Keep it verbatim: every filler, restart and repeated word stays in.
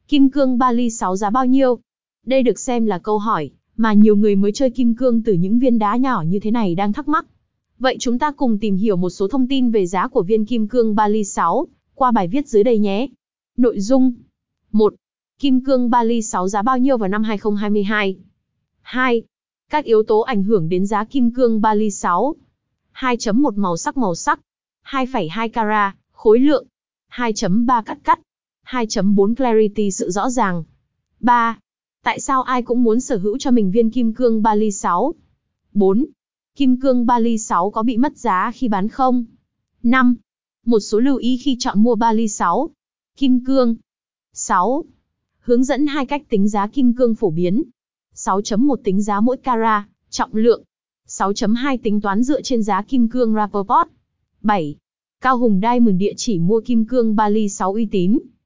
Kim cương Bali sáu giá bao nhiêu? Đây được xem là câu hỏi mà nhiều người mới chơi kim cương từ những viên đá nhỏ như thế này đang thắc mắc. Vậy chúng ta cùng tìm hiểu một số thông tin về giá của viên kim cương Bali sáu qua bài viết dưới đây nhé. Nội dung: một. Kim cương Bali sáu giá bao nhiêu vào năm hai không hai hai? hai. Các yếu tố ảnh hưởng đến giá kim cương Bali sáu. hai chấm một Màu sắc màu sắc. hai phẩy hai carat, khối lượng. hai chấm ba Cắt cắt. hai chấm bốn Clarity, sự rõ ràng. ba. Tại sao ai cũng muốn sở hữu cho mình viên kim cương Bali sáu? bốn. Kim cương Bali sáu có bị mất giá khi bán không? năm. Một số lưu ý khi chọn mua Bali sáu. Kim cương. sáu. Hướng dẫn hai cách tính giá kim cương phổ biến. sáu chấm một Tính giá mỗi carat, trọng lượng. sáu chấm hai Tính toán dựa trên giá kim cương Rapaport. bảy. Cao Hùng Diamond, địa chỉ mua kim cương Bali sáu uy tín.